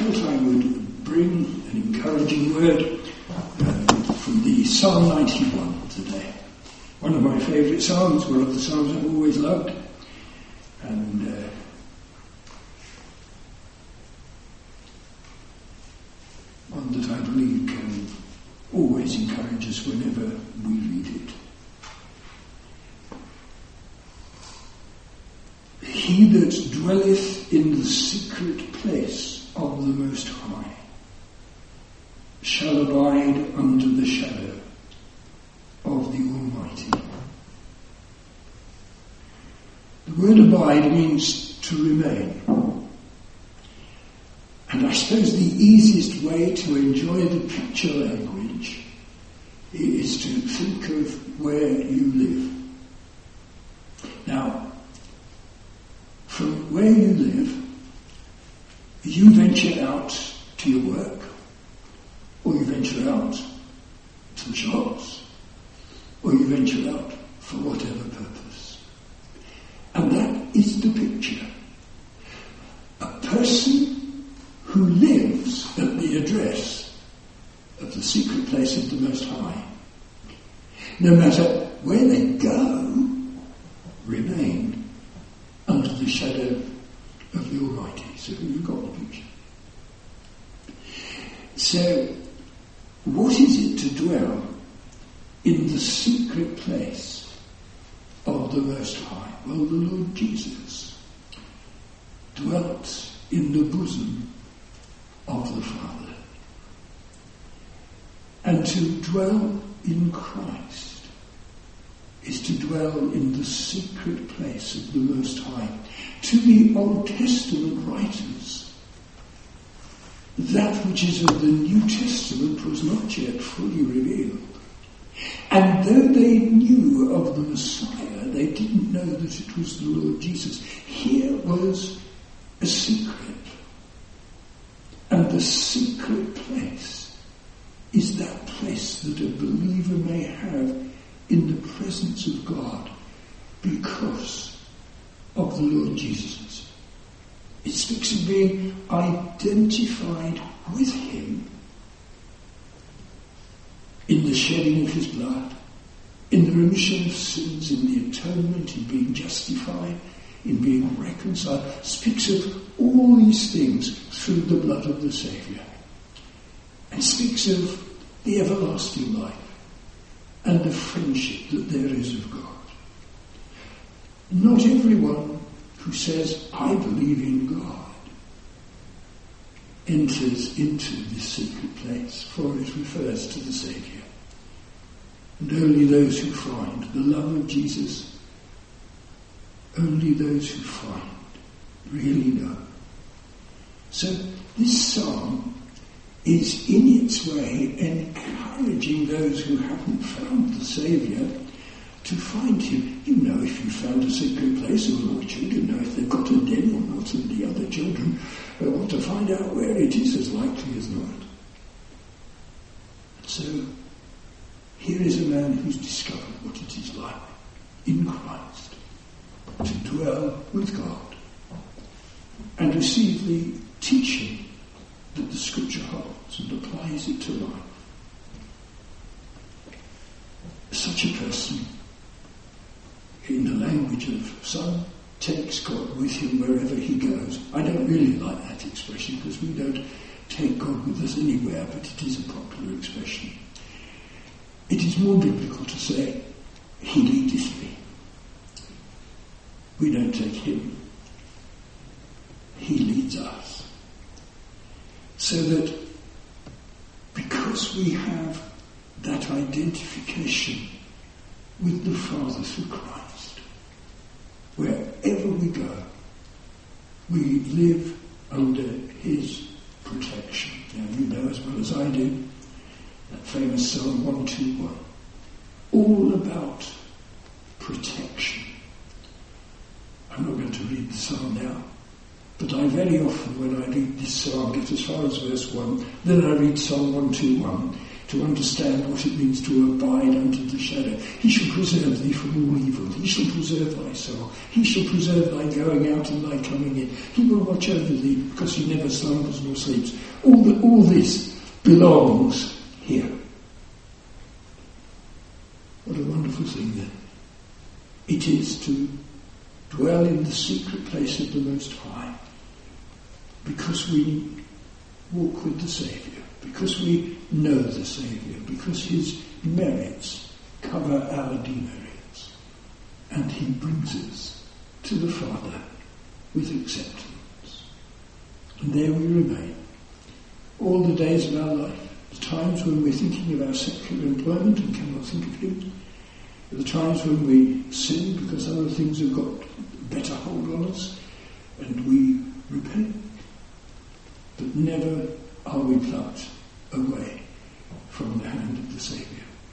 felt I would bring an encouraging word from the Psalm 91 today. One of my favourite psalms, one of the psalms I've always loved, and one that I believe can always encourage us whenever we read it. He that dwelleth in the secret place of the Most High shall abide under the shadow of the Almighty. The word abide means to remain. And I suppose the easiest way to enjoy the picture language is to think of where you live. Now, from where you live, you venture out to your work, or you venture out to the shops, or you venture out for whatever purpose. And that is the picture. A person who lives at the address of the secret place of the Most High, no matter where they go, remain under the shadow of the Almighty. So you've got the picture. So, what is it to dwell in the secret place of the Most High? Well, the Lord Jesus dwelt in the bosom of the Father. And to dwell in Christ is to dwell in the secret place of the Most High. To the Old Testament writers, that which is of the New Testament was not yet fully revealed. And though they knew of the Messiah, they didn't know that it was the Lord Jesus. Here was a secret. And the secret place is that place that a believer may have in the presence of God because of the Lord Jesus. It speaks of being identified with him in the shedding of his blood, in the remission of sins, in the atonement, in being justified, in being reconciled. Speaks of all these things through the blood of the Saviour. And speaks of the everlasting life and the friendship that there is of God. Not everyone who says, I believe in God, enters into this secret place, for it refers to the Saviour. And only those who find the love of Jesus, only those who find really know. So this psalm is in its way encouraging those who haven't found the Saviour to find him. You know if you found a secret place, or your children know if they've got a den or not, and the other children want to find out where it is as likely as not. So here is a man who's discovered what it is like in Christ to dwell with God and receive the teaching that the Scripture holds and applies it to life. Such a person, in the language of some, takes God with him wherever he goes. I don't really like that expression because we don't take God with us anywhere, but it is a popular expression. It is more biblical to say, he leadeth me. We don't take him. He leads us. So that because we have that identification with the Father through Christ, wherever we go, we live under his protection. Now you know as well as I do that famous Psalm 121, all about protection. I'm not going to read the psalm now, but I very often, when I read this psalm, get as far as verse 1, then I read Psalm 121 to understand what it means to abide under the shadow. He shall preserve thee from all evil. He shall preserve thy soul. He shall preserve thy going out and thy coming in. He will watch over thee, because he never slumbers nor sleeps. All this belongs here. What a wonderful thing then it is to dwell in the secret place of the Most High, because we walk with the Saviour, because we know the Saviour, because his merits cover our demerits, and he brings us to the Father with acceptance. And there we remain all the days of our life, the times when we're thinking of our secular employment and cannot think of him, the times when we sin because other things have got a better hold on us, and we repent. But never are we plucked away from the hand of the Saviour.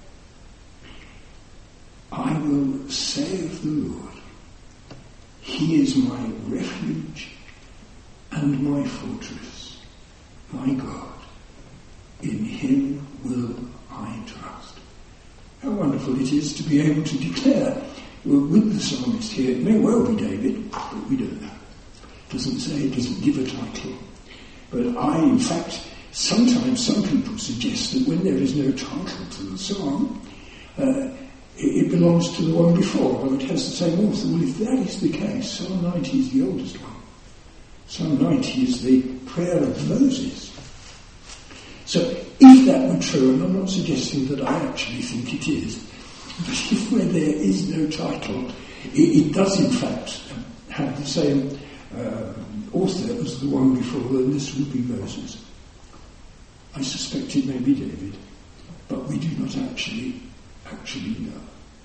I will say of the Lord, he is my refuge and my fortress, my God, in him will I trust. How wonderful it is to be able to declare, well, with the psalmist here, it may well be David, but we don't know. It doesn't say, it doesn't give a title. But in fact, sometimes some people suggest that when there is no title to the psalm, it belongs to the one before, or it has the same author. Well, if that is the case, Psalm 90 is the oldest one. Psalm 90 is the prayer of Moses. So, if that were true, and I'm not suggesting that I actually think it is, but if where there is no title, it does in fact have the same author as the one before, then this would be Moses. I suspect it may be David, but we do not actually know.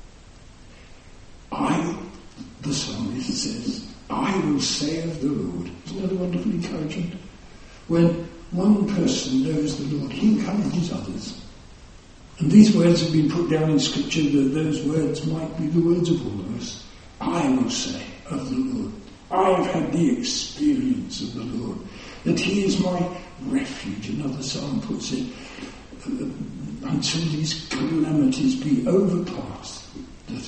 The psalmist says, I will say of the Lord. Isn't that wonderfully encouraging? When one person knows the Lord, he encourages others. And these words have been put down in Scripture that those words might be the words of all of us. I will say of the Lord. I have had the experience of the Lord, that he is my refuge. Another psalm puts it, until these calamities be overpassed, that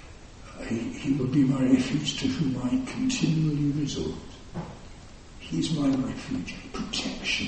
he will be my refuge to whom I continually resort. He is my refuge, protection.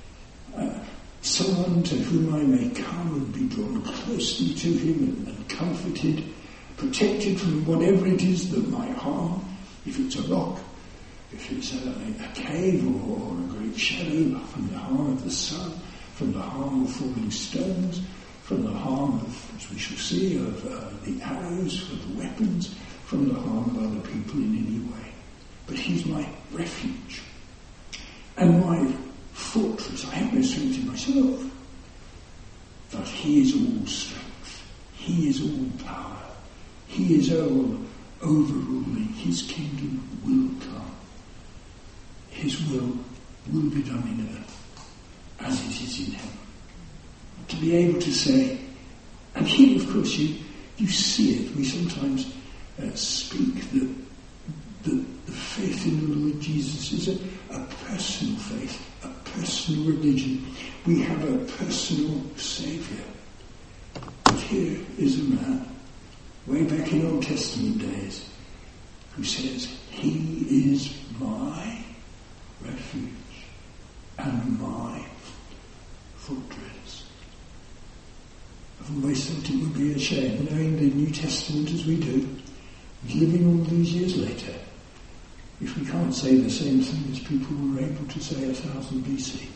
Someone to whom I may come and be drawn closely to him and comforted, protected from whatever it is that might harm. If it's a rock, if it's a cave or a great shadow, from the harm of the sun, from the harm of falling stones, from the harm of, as we shall see, of the arrows, of the weapons, from the harm of other people in any way. But he's my refuge and my fortress. I have no strength in myself, but he is all strength. He is all power. He is all overruling. His kingdom will come. His will be done in earth as it is in heaven. To be able to say, and here of course you see it, we sometimes speak that the faith in the Lord Jesus is a personal faith, a personal religion. We have a personal Saviour. But here is a man, way back in Old Testament days, who says, he is my refuge and my fortress. I've always thought it would be a shame, knowing the New Testament as we do, living all these years later, if we can't say the same thing as people were able to say 1000 BC.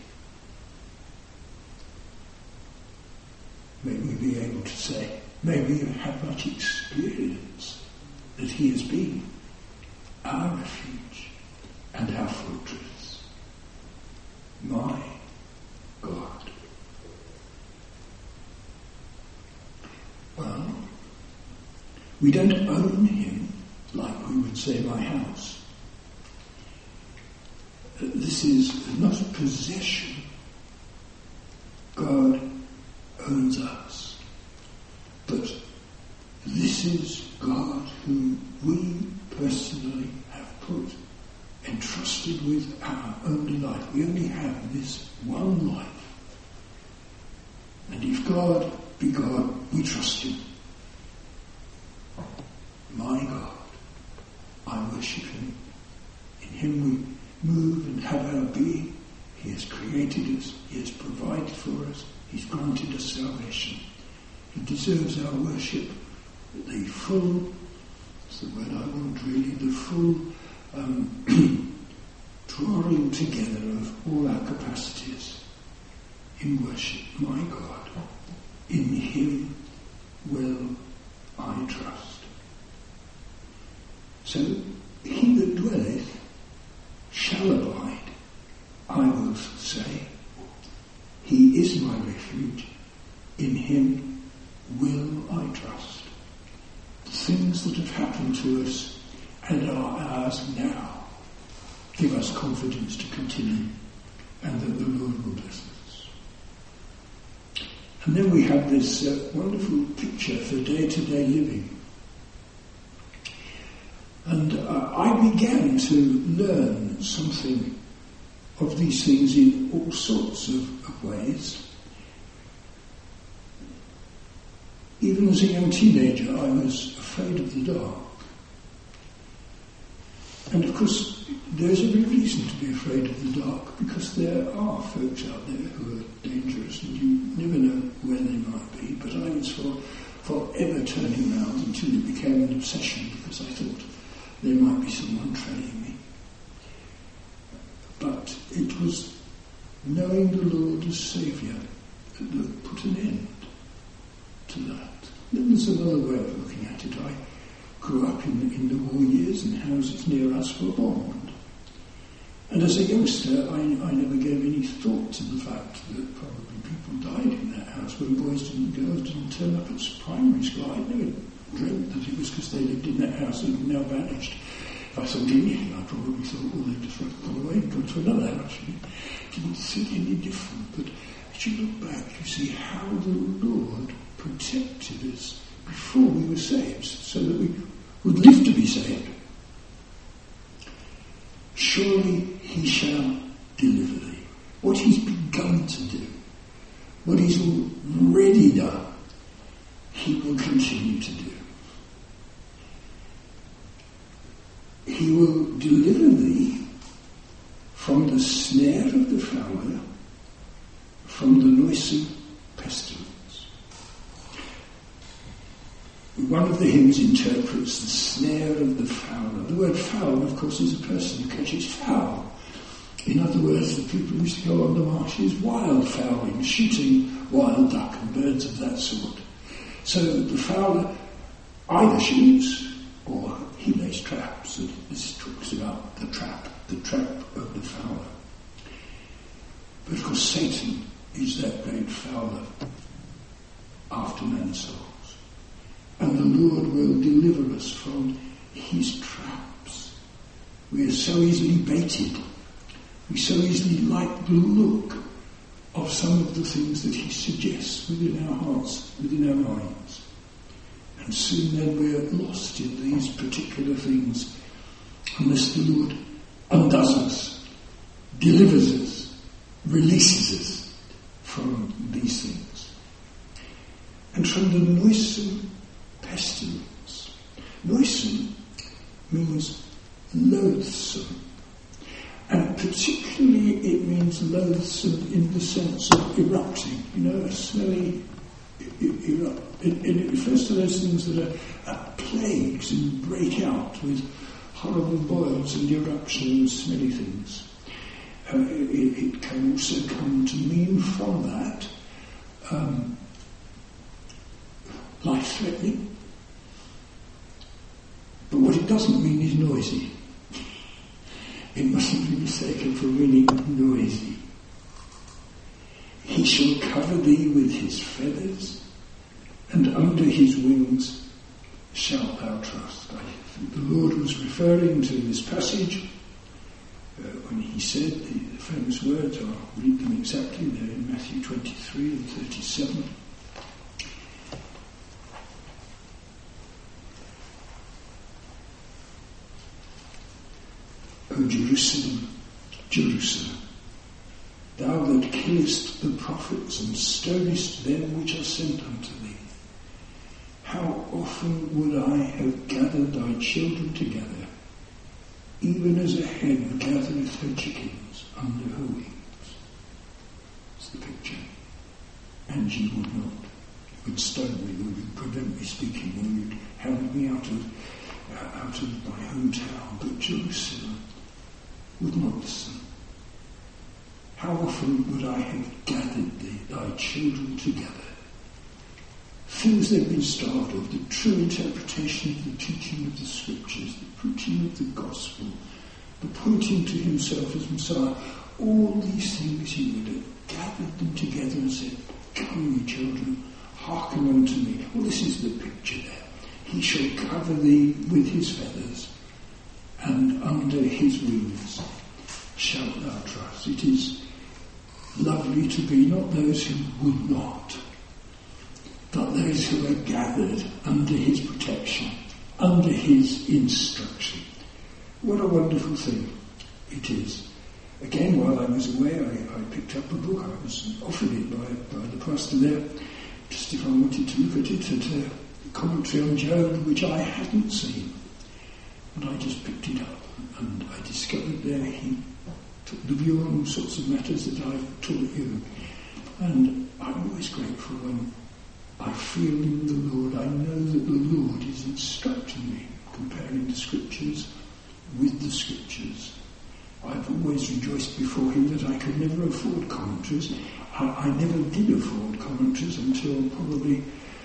May we be able to say, may we have much experience that he has been our refuge and our fortress, my God. Well, we don't own him like we would say my house. This is not a possession. God owns us. But this is God who we personally have put, entrusted with our only life. We only have this one life. And if God be God, we trust him. My God, I worship him. In him we move and have our being. He has created us. He has provided for us. He's granted us salvation. He deserves our worship. The full, that's the word I want really, the full drawing together of all our capacities in worship. My God, in him will I trust. So, he that dwelleth shall abide, I will say. He is my refuge, in him will I trust. The things that have happened to us and are ours now give us confidence to continue, and that the Lord will bless us. And then we have this wonderful picture for day-to-day living. And I began to learn something of these things in all sorts of ways. Even as a young teenager, I was afraid of the dark. And of course, there's every reason to be afraid of the dark, because there are folks out there who are dangerous, and you never know where they might be. But I was forever turning round until it became an obsession, because I thought there might be someone trailing me. But it was knowing the Lord as Saviour that put an end to that. Then there's another way of looking at it. I grew up in the war years, and houses near us were bombed. And as a youngster, I never gave any thought to the fact that probably people died in that house when boys and girls didn't turn up at primary school. I never dreamt that it was because they lived in that house and now vanished. If I thought anything, I probably thought, well, they just gone away and gone to another house. Didn't think any different. But as you look back, you see how the Lord protected us before we were saved, so that we would live to be saved. Surely he shall deliver thee. What he's begun to do, what he's already done, he will continue to do. He will deliver thee from the snare of the fowler, from the noisome pestilence. One of the hymns interprets the snare of the fowler. The word fowl, of course, is a person who catches fowl. In other words, the people who used to go on the marshes wild fowling, shooting wild duck and birds of that sort. So the fowler either shoots or he lays traps. And this talks about the trap of the fowler. But of course Satan is that great fowler after man's souls. And the Lord will deliver us from his traps. We are so easily baited. We so easily like the look of some of the things that he suggests within our hearts, within our minds. And soon then we are lost in these particular things unless the Lord undoes us, delivers us, releases us from these things. And from the noisome pestilence. Noisome means loathsome. And particularly it means loathsome in the sense of erupting. A smelly erupt. And it refers to those things that are plagues and break out with horrible boils and eruption and smelly things. It can also come to mean from that life-threatening. But what it doesn't mean is noisy. It mustn't be mistaken for meaning noisy. He shall cover thee with his feathers, and under his wings shalt thou trust. I think the Lord was referring to this passage when he said the famous words. I'll read them exactly. They're in Matthew 23 and 37. O Jerusalem, Jerusalem, Thou that killest the prophets and stonest them which are sent unto thee. How often would I have gathered thy children together, even as a hen gathereth her chickens under her wings. That's the picture. And ye would not. You would stone me, or you'd prevent me speaking, or you'd hound me out of my hometown. But Jerusalem would not listen. How often would I have gathered thy children together? Things they've been starved of, the true interpretation of the teaching of the Scriptures, the preaching of the gospel, the pointing to himself as Messiah, all these things he would have gathered them together and said, Come, ye children, hearken unto me. Well, this is the picture there. He shall cover thee with his feathers, and under his wings shalt thou trust. It is lovely to be not those who would not, but those who are gathered under his protection, under his instruction. What a wonderful thing it is. Again, while I was away, I picked up a book. I was offered it by the pastor there, just if I wanted to look at it, at a commentary on Job, which I hadn't seen. And I just picked it up, and I discovered there he took the view on all sorts of matters that I've taught you. And I'm always grateful when I feel in the Lord, I know that the Lord is instructing me, comparing the Scriptures with the Scriptures. I've always rejoiced before him that I could never afford commentaries. I never did afford commentaries until probably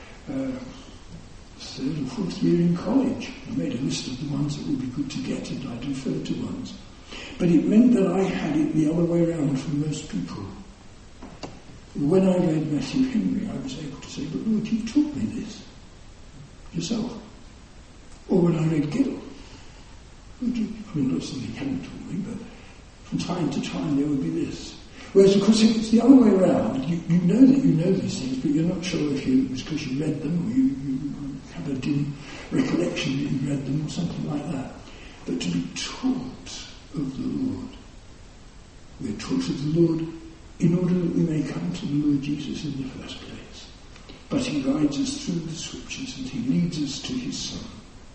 third or fourth year in college. I made a list of the ones that would be good to get, and I'd refer to ones. But it meant that I had it the other way around from most people. When I read Matthew Henry, I was able to say, but Lord, you taught me this yourself. Or when I read Gill, not something he hadn't taught me, but from time to time there would be this. Whereas, of course, if it's the other way around, you know that you know these things, but you're not sure if it was because you read them, or you have a dim recollection that you read them, or something like that. But to be taught of the Lord, we're taught of the Lord in order that we may come to the Lord Jesus in the first place. But he guides us through the Scriptures, and he leads us to his Son.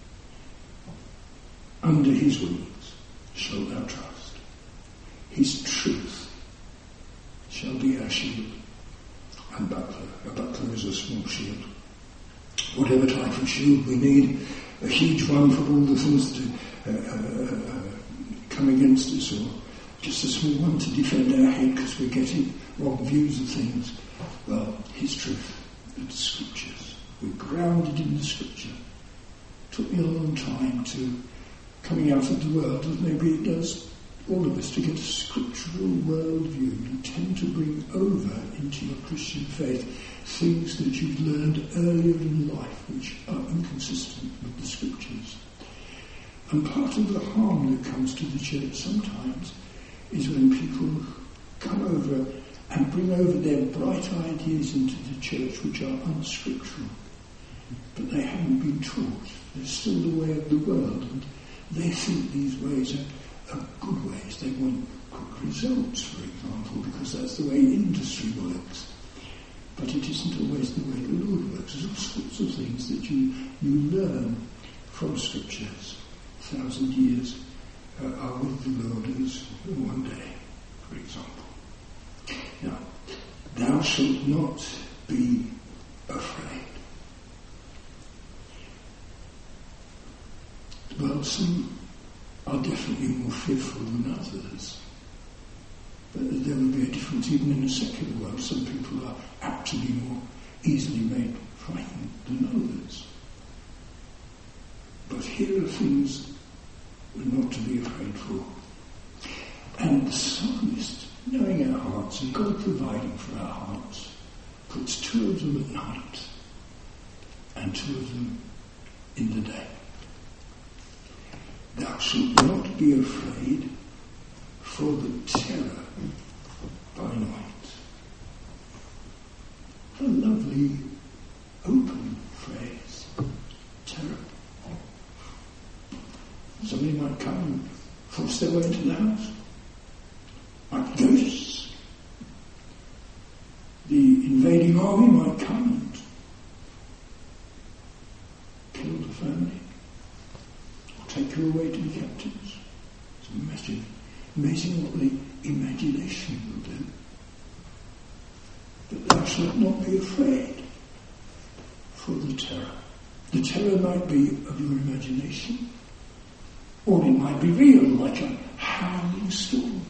Under his wings shalt thou trust. His truth shall be our shield and buckler. A buckler is a small shield. Whatever type of shield we need, a huge one for all the things that come against us, or just a small one to defend our head because we're getting wrong views of things. Well, his truth, the Scriptures. We're grounded in the Scripture. It took me a long time to, coming out of the world, as maybe it does all of us, to get a scriptural worldview. You tend to bring over into your Christian faith things that you've learned earlier in life which are inconsistent with the Scriptures. And part of the harm that comes to the church sometimes is when people come over and bring over their bright ideas into the church which are unscriptural. But they haven't been taught. They're still the way of the world, and they think these ways are good ways. They want quick results, for example, because that's the way industry works. But it isn't always the way the Lord works. There's all sorts of things that you learn from Scriptures. 1,000 years are with the Lord as one day, for example. Now, thou shalt not be afraid. Well, some are definitely more fearful than others. But there will be a difference even in the secular world. Some people are apt to be more easily made frightened than others. But here are things we're not to be afraid for. And the psalmist, knowing our hearts and God providing for our hearts, puts 2 of them at night and 2 of them in the day. Thou shalt not be afraid for the terror by night. What a lovely open phrase. Terror. Somebody might come and force their way into the house. Like ghosts. army might come and kill the family, or take you away to be captives. It's amazing what the imagination will do. But thou shalt not be afraid for the terror. The terror might be of your imagination, or it might be real, like a howling storm.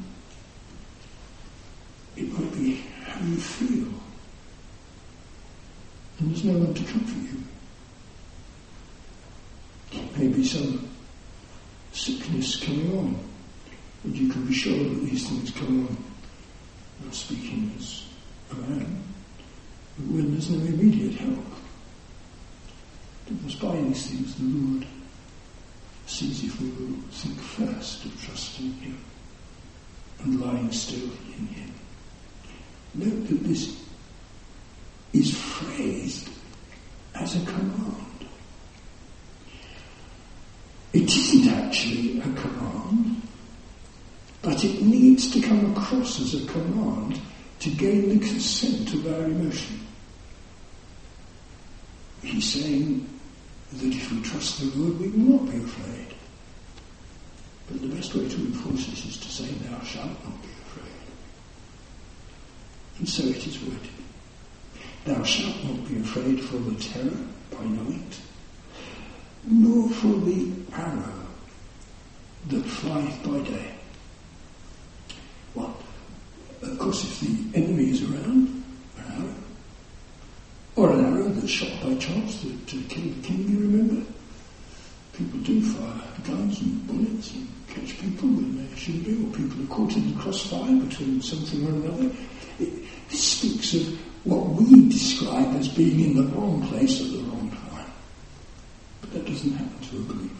It might be how you feel, and there's no one to comfort you. Maybe some sickness coming on, and you can be sure that these things come on. I'm speaking as a man, when there's no immediate help. Because by these things the Lord sees if we will think first of trusting Him and lying still in Him. Note that this is phrased as a command. It isn't actually a command, but it needs to come across as a command to gain the consent of our emotion. He's saying that if we trust the Lord, we will not be afraid. But the best way to enforce this is to say, thou shalt not be afraid. And so it is worded. Thou shalt not be afraid for the terror by night, nor for the arrow that flieth by day. What? Of course, if the enemy is around, an arrow, or an arrow that's shot by chance to kill the king, you remember? People do fire guns and bullets and catch people when they shouldn't be, or people are caught in the crossfire between something or another. This speaks of what we describe as being in the wrong place at the wrong time. But that doesn't happen to a believer.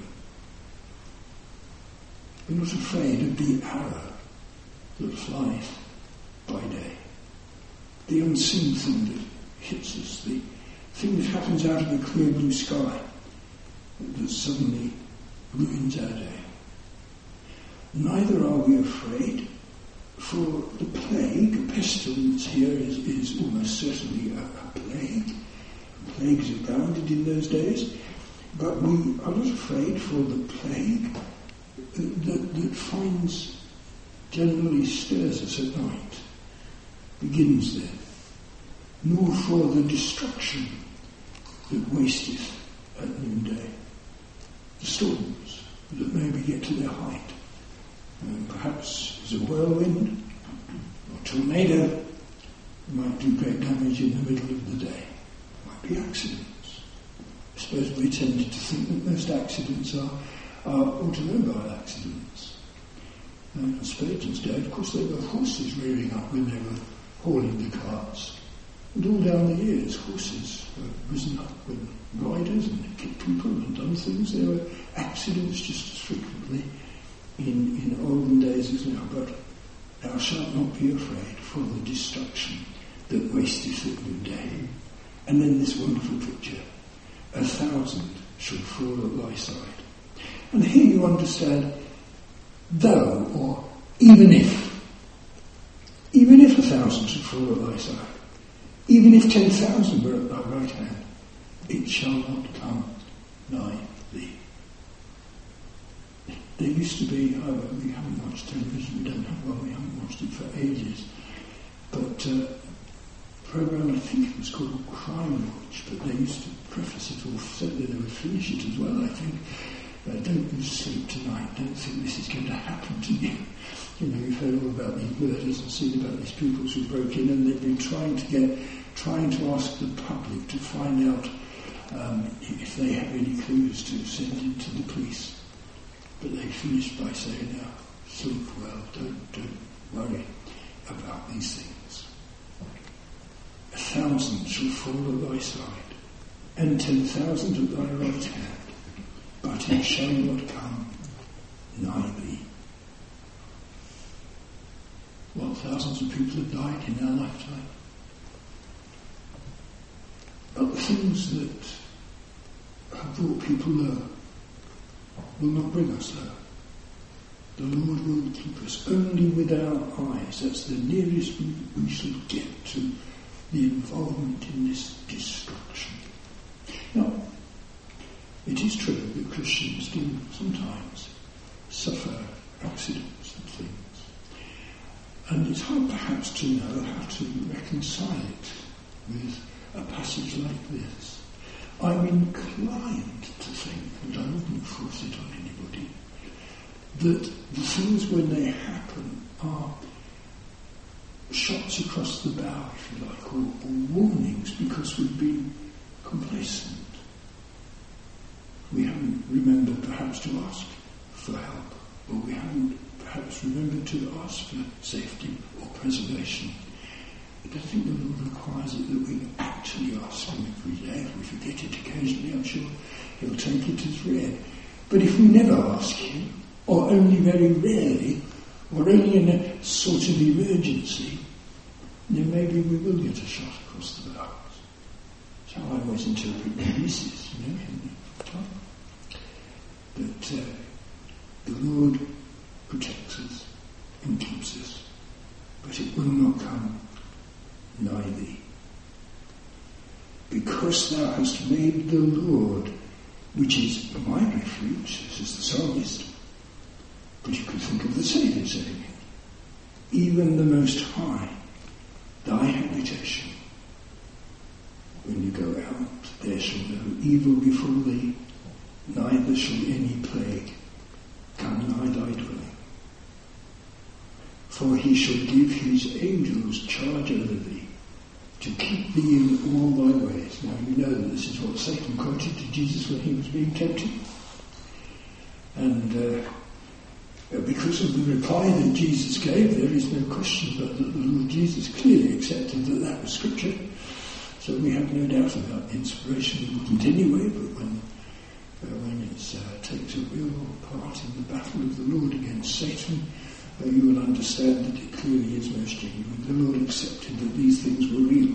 We're not afraid of the arrow that flies by day, the unseen thing that hits us, the thing that happens out of a clear blue sky that suddenly ruins our day. Neither are we afraid for the plague. A pestilence here is almost certainly a plague. Plagues abounded in those days, but we are not afraid for the plague that finds, generally stirs us at night, begins there, nor for the destruction that wasteth at noonday, the storms that maybe get to their height. Perhaps as a whirlwind or tornado might do great damage in the middle of the day. Might be accidents. I suppose we're tempted to think that most accidents are automobile accidents. On Spurgeon's day, of course, there were horses rearing up when they were hauling the carts. And all down the years, horses were risen up with riders and they kicked people and done things. There were accidents just as frequently in olden days as now. But thou shalt not be afraid for the destruction that wasteth at noonday. And then this wonderful picture, 1,000 shall fall at thy side. And here you understand, though, or even if 1,000 should fall at thy side, even if 10,000 were at thy right hand, it shall not come nigh thee. There used to be, we haven't watched television, we don't have one, we haven't watched it for ages, but a program, I think it was called Crime Watch, but they used to preface it, or certainly they would finish it as well, I think. Don't lose sleep tonight, don't think this is going to happen to you. You know, you've heard all about these murders and seen about these pupils who broke in, and they've been trying to ask the public to find out if they have any clues to send in to the police. But they finished by saying, now, sleep well, don't worry about these things. 1,000 shall fall at thy side, and 10,000 at thy right hand, but it shall not come nigh thee. Well, thousands of people have died in our lifetime. But the things that have brought people low will not bring us low. The Lord will keep us only with our eyes. That's the nearest we shall get to the involvement in this destruction. Now, it is true that Christians do sometimes suffer accidents and things, and it's hard perhaps to know how to reconcile it with a passage like this. I'm inclined to think, and I wouldn't force it on anybody, that the things when they happen are shots across the bow, if you like, or warnings because we've been complacent. We haven't remembered perhaps to ask for help, or we haven't perhaps remembered to ask for safety or preservation. I don't think the Lord requires it that we actually ask Him every day. If we forget it occasionally, I'm sure He'll take it as read. But if we never ask Him, or only very rarely, or only in a sort of emergency, then maybe we will get a shot across the bows. That's how I always interpret the pieces, in the time. But the Lord protects us and keeps us, but it will not come nigh thee. Because thou hast made the Lord, which is my refuge, says the psalmist. But you could think of the Saviour saying it. Even the Most High, thy habitation. When you go out, there shall no evil befall thee, neither shall any plague come nigh thy dwelling. For he shall give his angels charge over thee, to keep thee in all thy ways. Now you know that this is what Satan quoted to Jesus when he was being tempted. And because of the reply that Jesus gave, there is no question but that the Lord Jesus clearly accepted that that was Scripture. So we have no doubt about the inspiration. It wouldn't anyway, but when it takes a real part in the battle of the Lord against Satan, you will understand that it clearly is most genuine. The Lord accepted that these things were real.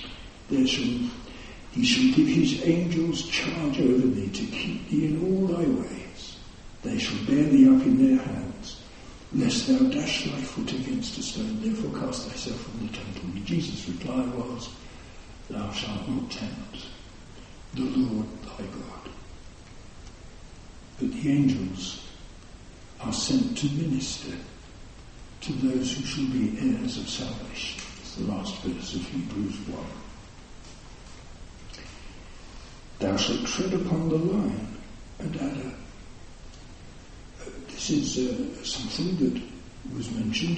He shall give his angels charge over thee, to keep thee in all thy ways. They shall bear thee up in their hands, lest thou dash thy foot against a stone. Therefore cast thyself on the temple. And Jesus' reply was, thou shalt not tempt the Lord thy God. But the angels are sent to minister to those who shall be heirs of salvation. It's the last verse of Hebrews 1. Thou shalt tread upon the lion and adder. This is something that was mentioned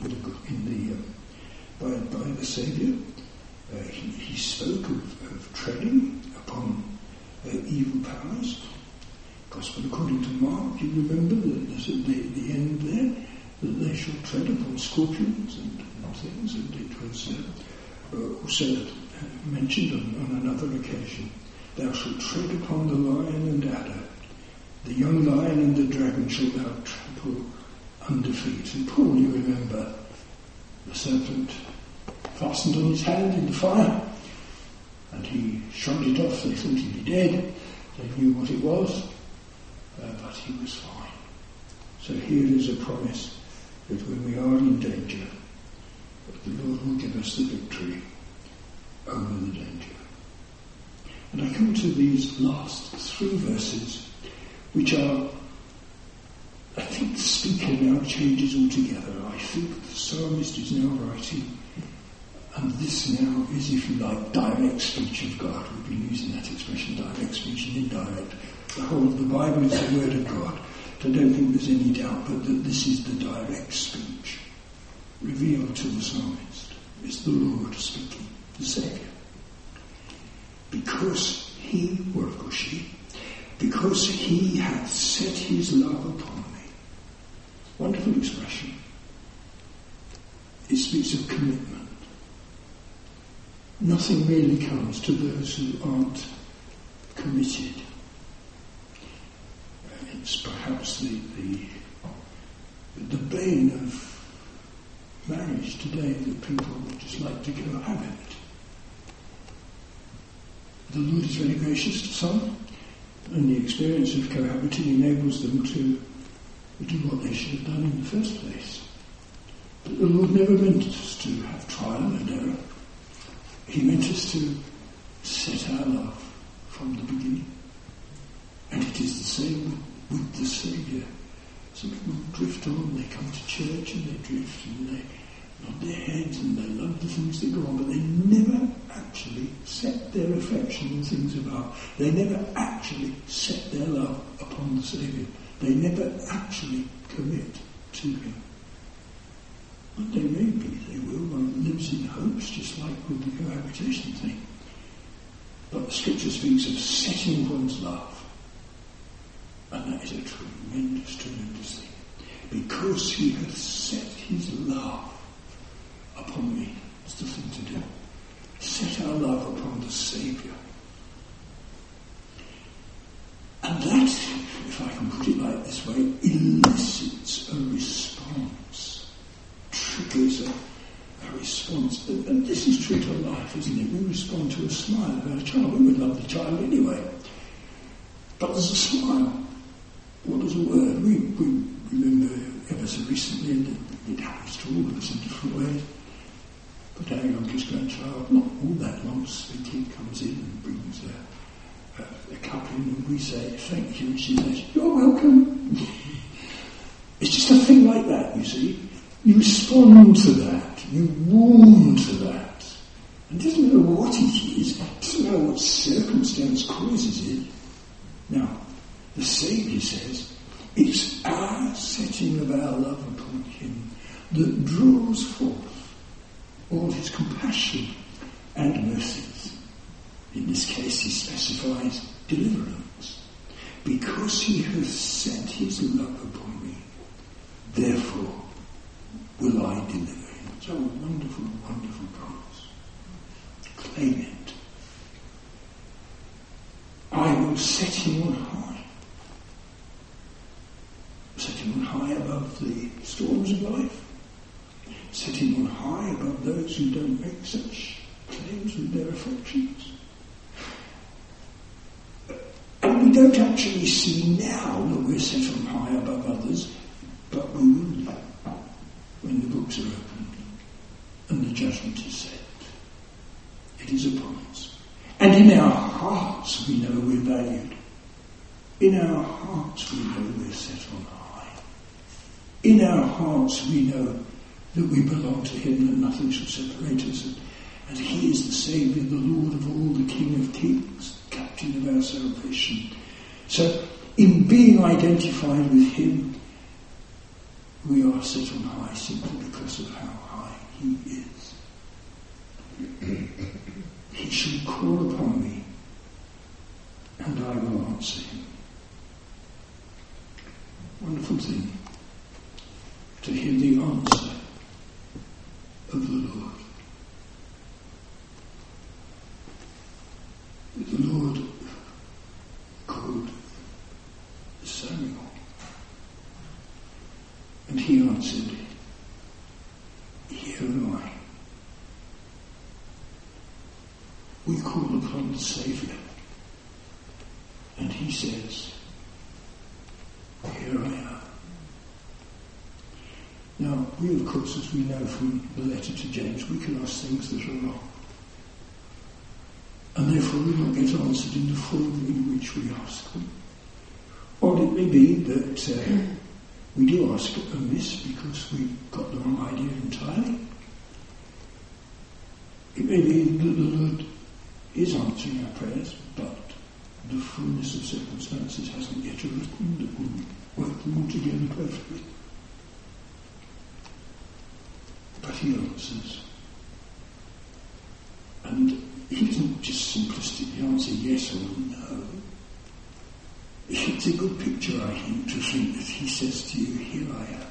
by the Saviour. He spoke of treading upon evil powers. Gospel according to Mark, you remember that there's at the end there, that they shall tread upon scorpions and things, and it was also mentioned on another occasion. Thou shalt tread upon the lion and adder, the young lion and the dragon shalt thou trample under feet. And Paul, you remember, the serpent fastened on his hand in the fire, and he shrugged it off. They thought he'd be dead. They knew what it was, but he was fine. So here is a promise that when we are in danger, the Lord will give us the victory over the danger. And I come to these last three verses, which are, I think the speaker now changes altogether. I think the psalmist is now writing, and this now is, if you like, direct speech of God. We've been using that expression, direct speech and indirect. The whole of the Bible is the Word of God. I don't think there's any doubt but that this is the direct speech revealed to the psalmist. It's the Lord speaking, the Saviour. Because he, or of course she, because he hath set his love upon me. Wonderful expression. It speaks of commitment. Nothing really comes to those who aren't committed. It's perhaps the bane of marriage today that people just like to cohabit. The Lord is very gracious to some, and the experience of cohabiting enables them to do what they should have done in the first place. But the Lord never meant us to have trial and error. He meant us to set our love from the beginning. And it is the same with the Saviour. Some people drift on, they come to church and they drift and they nod their heads and they love the things that go on, but they never actually set their affection on things above. They never actually set their love upon the Saviour. They never actually commit to Him. One day maybe they will. One lives in hopes, just like with the cohabitation thing. But the Scripture speaks of setting one's love. And that is a tremendous, tremendous thing. Because He hath set His love upon me. It's the thing to do. Set our love upon the Saviour. And that, if I can put it like this way, elicits a response. Triggers a response. And this is true to life, isn't it? We respond to a smile of our child. We would love the child anyway. But there's a smile. What is a word? We remember ever so recently, and it happens to all of us in different ways. But our youngest grandchild, not all that long, sweet kid comes in and brings a cup in, and we say, thank you, and she says, you're welcome. It's just a thing like that, you see. You respond to that, you warm to that. And it doesn't matter what it is, it doesn't matter what circumstance causes it. Now, the Saviour says, it's our setting of our love upon Him that draws forth all His compassion and mercies. In this case, He specifies deliverance. Because He has set His love upon me, therefore will I deliver him. It's a wonderful, wonderful promise. Claim it. I will set him on high. Set him on high above the storms of life. Set him on high above those who don't make such claims with their affections. And we don't actually see now that we're set on high above others, but we will do when the books are opened and the judgment is set. It is a promise. And in our hearts we know we're valued. In our hearts we know we're set on high. In our hearts we know that we belong to Him, that nothing shall separate us, and He is the Saviour, the Lord of all, the King of kings, the Captain of our salvation. So, in being identified with Him, we are set on high simply because of how high He is. He shall call upon me, and I will answer him. Wonderful thing to hear the answer of the Lord. The Lord called Samuel, and he answered, here am I. We call upon the Saviour, and he says, here I am. Now, we of course, as we know from the letter to James, we can ask things that are wrong, and therefore will not get answered in the form in which we ask them. Or it may be that we do ask amiss because we've got the wrong idea entirely. It may be that the Lord is answering our prayers, but the fullness of circumstances hasn't yet arisen that will work them all together perfectly. But he answers. And he doesn't just simplistically answer yes or no. It's a good picture, I think, to think that he says to you, here I am.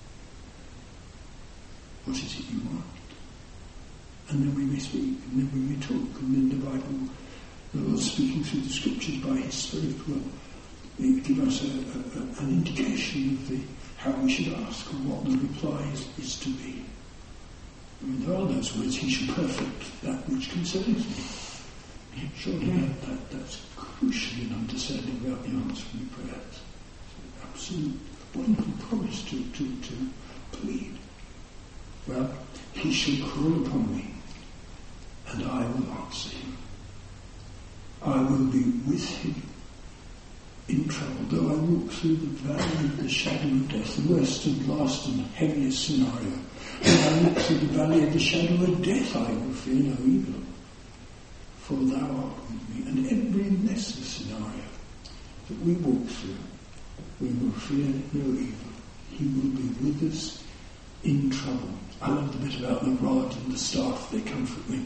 What is it you want? And then we may speak, and then we may talk, and then the Bible, the Lord speaking through the Scriptures by His Spirit will give us an indication of how we should ask and what the reply is to be. I mean, there are those words, He shall perfect that which concerns me. Surely that's crucial in understanding about the answering prayers. It's an absolute wonderful promise to plead. Well, He shall call upon me, and I will answer him. I will be with him in trouble. Though I walk through the valley of the shadow of death, the worst and last and heaviest scenario. Though I walk through the valley of the shadow of death, I will fear no evil, for thou art with me. And every lesser scenario that we walk through, we will fear no evil. He will be with us in trouble. I love the bit about the rod and the staff, they comfort me.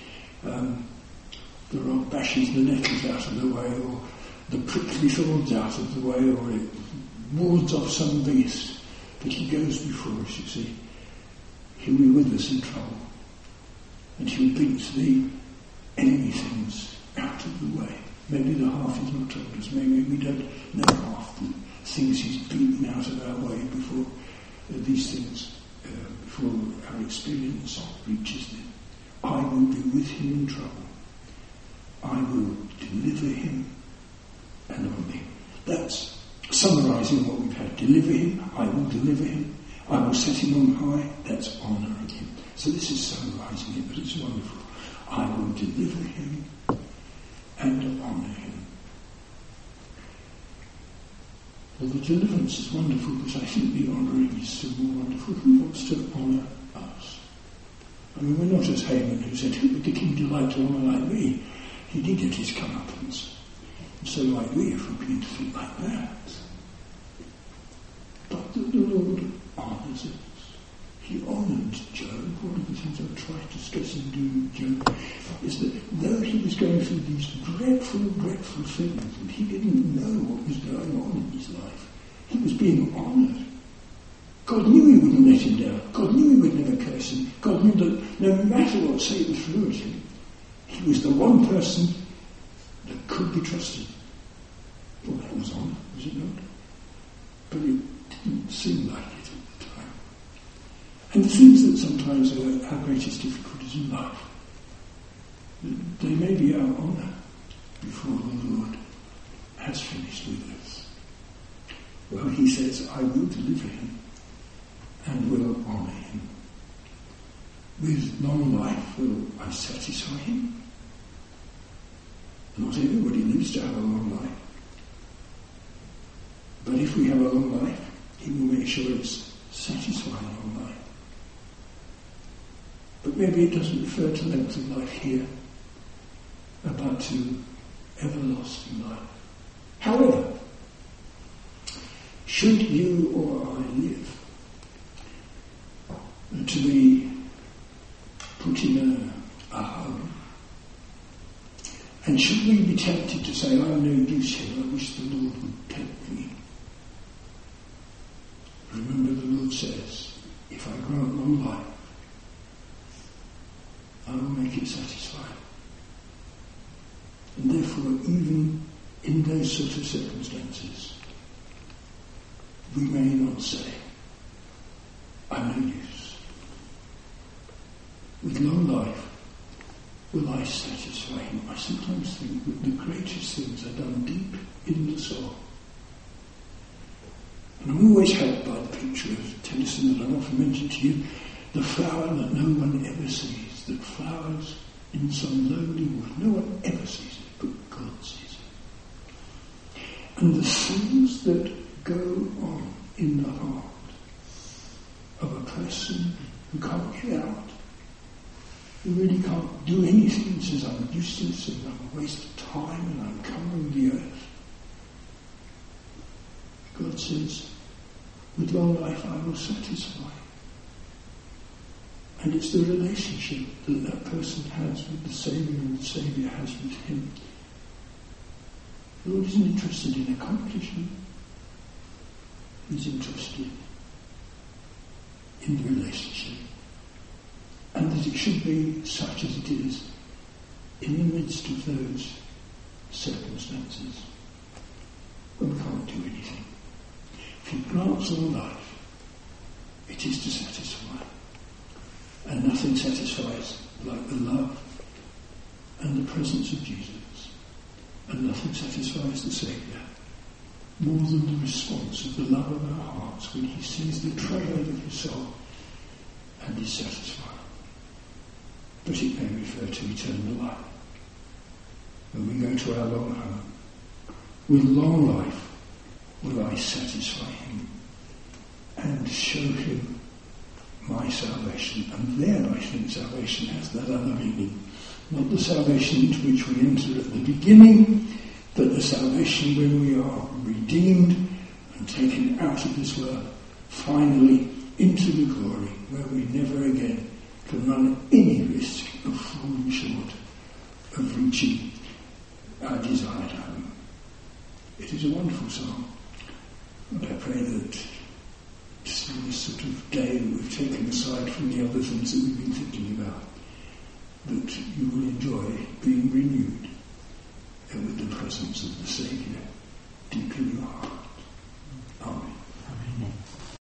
The rod bashes the nettles out of the way, or the prickly thorns out of the way, or it wards off some beast. But he goes before us, you see. He'll be with us in trouble. And he'll beat the enemy things out of the way. Maybe the half is not told us. Maybe we don't know half the things he's beaten out of our way before these things, before our experience reaches them. I will be with him in trouble. I will deliver him and honor him. That's summarising what we've had. Deliver him, I will deliver him. I will set him on high, that's honouring him. So this is summarising it, but it's wonderful. I will deliver him and honour him. Well, the deliverance is wonderful, but I think the honouring is still more wonderful. Who wants to honour us? I mean, we're not as Haman, who said, who would the king delight to honour like me? He did get his comeuppance. And so like we, if we begin to think like that. But the Lord honours us. He honoured Job. One of the things I've tried to stress and do with Job is that though he was going through these dreadful, dreadful things, and he didn't know what was going on in his life, he was being honoured. God knew he wouldn't let him down. God knew he would never curse him. God knew that no matter what Satan threw at him, he was the one person that could be trusted. Well, that was honour, was it not? But it didn't seem like it at the time. And the things that sometimes are our greatest difficulties in life, they may be our honour before the Lord has finished with us. Well, he says, I will deliver him and will honour him. With long life will I satisfy him. Not everybody lives to have a long life. But if we have a long life, he will make sure it's satisfying long life. But maybe it doesn't refer to length of life here, but to everlasting life. However, should you or I live to be put in a home, and should we be tempted to say, I'm no use here, I wish the Lord would take me? Remember the Lord says, if I grant long life, I will make it satisfying. And therefore, even in those sort of circumstances, we may not say, I'm no use. With long life, will I satisfy him? I sometimes think that the greatest things are done deep in the soul. And I'm always helped by the picture of Tennyson that I've often mentioned to you, the flower that no one ever sees, that flowers in some lonely wood. No one ever sees it, but God sees it. And the things that go on in the heart of a person who can't get out, who really can't do anything, says I'm useless and I'm a waste of time and I'm covering the earth. God says, with long life I will satisfy. And it's the relationship that that person has with the Saviour and the Saviour has with him. The Lord isn't interested in accomplishment. He's interested in the relationship. And that it should be such as it is in the midst of those circumstances when we can't do anything. If he grants all life, it is to satisfy. And nothing satisfies like the love and the presence of Jesus. And nothing satisfies the Saviour more than the response of the love of our hearts when he sees the travail of his soul and is satisfied. but it may refer to eternal life. When we go to our long home, with long life will I satisfy him and show him my salvation. And there I think salvation has that other meaning. Not the salvation into which we enter at the beginning, but the salvation when we are redeemed and taken out of this world, finally into the glory where we never again can run any risk of falling short of reaching our desired home. It is a wonderful song, and I pray that just in this sort of day that we've taken aside from the other things that we've been thinking about, that you will enjoy being renewed with the presence of the Saviour deep in your heart.